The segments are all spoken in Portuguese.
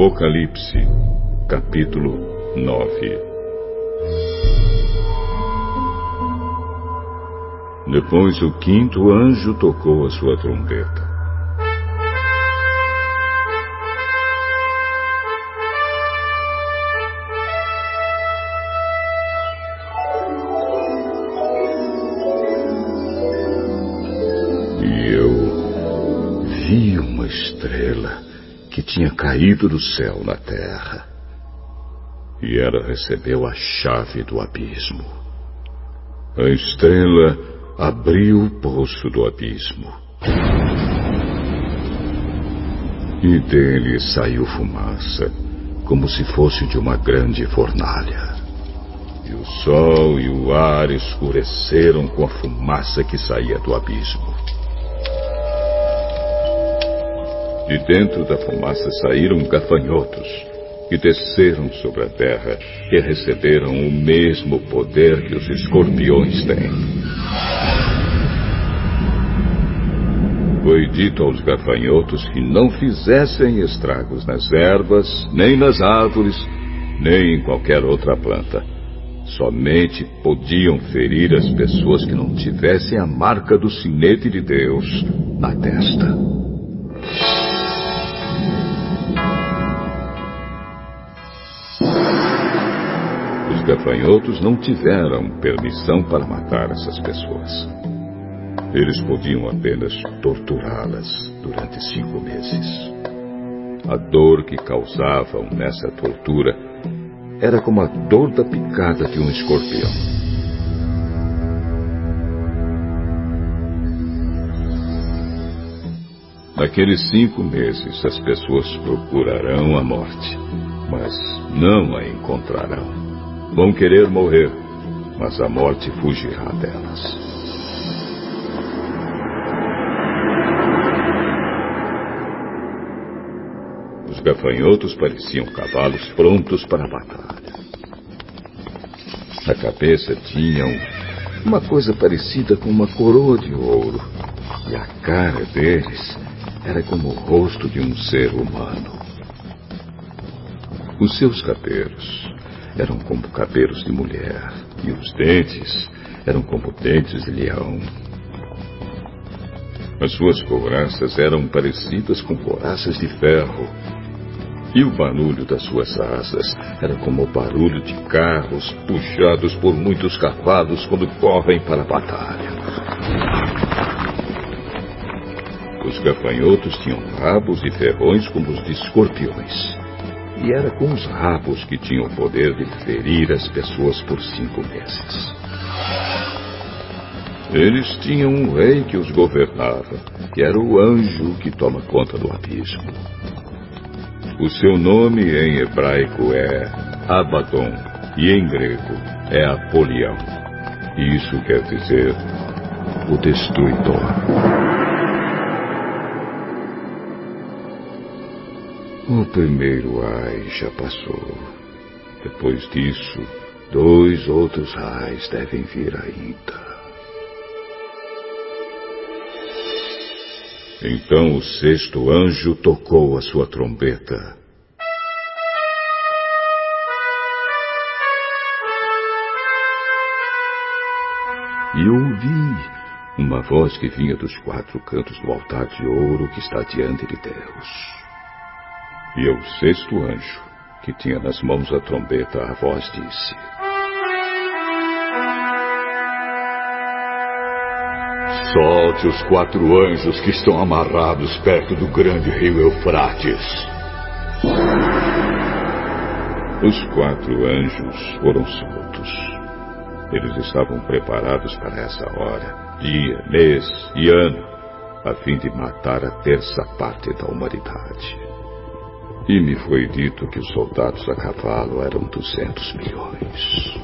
Apocalipse, capítulo 9. Depois o quinto anjo tocou a sua trombeta. E eu vi uma estrela que tinha caído do céu na terra. E ela recebeu a chave do abismo. A estrela abriu o poço do abismo. E dele saiu fumaça, como se fosse de uma grande fornalha. E o sol e o ar escureceram com a fumaça que saía do abismo. De dentro da fumaça saíram gafanhotos, que desceram sobre a terra e receberam o mesmo poder que os escorpiões têm. Foi dito aos gafanhotos que não fizessem estragos nas ervas, nem nas árvores, nem em qualquer outra planta. Somente podiam ferir as pessoas que não tivessem a marca do sinete de Deus na testa. Os gafanhotos não tiveram permissão para matar essas pessoas. Eles podiam apenas torturá-las durante 5 meses. A dor que causavam nessa tortura era como a dor da picada de um escorpião. Naqueles 5 meses as pessoas procurarão a morte, mas não a encontrarão. Vão querer morrer, mas a morte fugirá delas. Os gafanhotos pareciam cavalos prontos para a batalha. Na cabeça tinham uma coisa parecida com uma coroa de ouro, e a cara deles era como o rosto de um ser humano. Os seus cabelos eram como cabelos de mulher, e os dentes eram como dentes de leão. As suas couraças eram parecidas com couraças de ferro, e o barulho das suas asas era como o barulho de carros puxados por muitos cavalos quando correm para a batalha. Os gafanhotos tinham rabos e ferrões como os de escorpiões. E era com os rabos que tinham o poder de ferir as pessoas por 5 meses. Eles tinham um rei que os governava, que era o anjo que toma conta do abismo. O seu nome em hebraico é Abaddon e em grego é Apolião. Isso quer dizer o destruidor. O primeiro ai já passou. Depois disso, 2 outros ais devem vir ainda. Então o 6º anjo tocou a sua trombeta. E eu ouvi uma voz que vinha dos 4 cantos do altar de ouro que está diante de Deus. E ao 6º anjo, que tinha nas mãos a trombeta, a voz disse: solte os 4 anjos que estão amarrados perto do grande rio Eufrates. Os 4 anjos foram soltos. Eles estavam preparados para essa hora, dia, mês e ano, a fim de matar a 1/3 parte da humanidade. E me foi dito que os soldados a cavalo eram 200 milhões.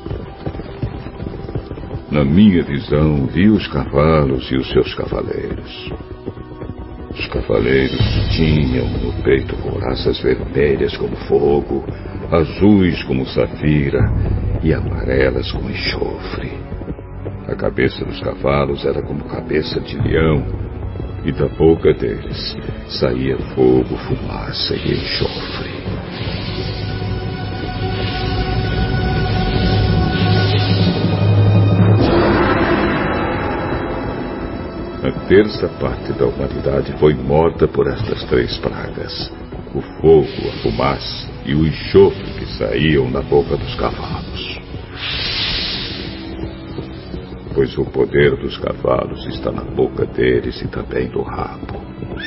Na minha visão, vi os cavalos e os seus cavaleiros. Os cavaleiros tinham no peito couraças vermelhas como fogo, azuis como safira e amarelas como enxofre. A cabeça dos cavalos era como cabeça de leão, e da boca deles saía fogo, fumaça e enxofre. A terça parte da humanidade foi morta por estas 3 pragas: o fogo, a fumaça e o enxofre que saíam da boca dos cavalos. Pois o poder dos cavalos está na boca deles e também no rabo.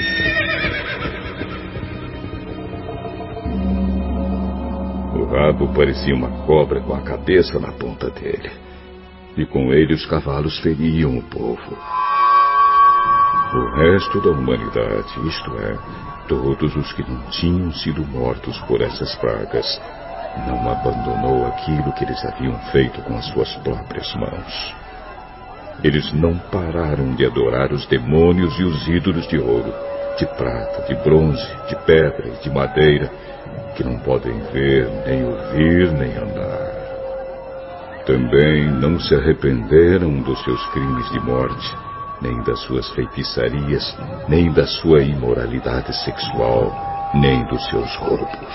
O rabo parecia uma cobra com a cabeça na ponta dele. E com ele os cavalos feriam o povo. O resto da humanidade, isto é, todos os que não tinham sido mortos por essas pragas, não abandonou aquilo que eles haviam feito com as suas próprias mãos. Eles não pararam de adorar os demônios e os ídolos de ouro, de prata, de bronze, de pedra e de madeira, que não podem ver, nem ouvir, nem andar. Também não se arrependeram dos seus crimes de morte, nem das suas feitiçarias, nem da sua imoralidade sexual, nem dos seus roubos.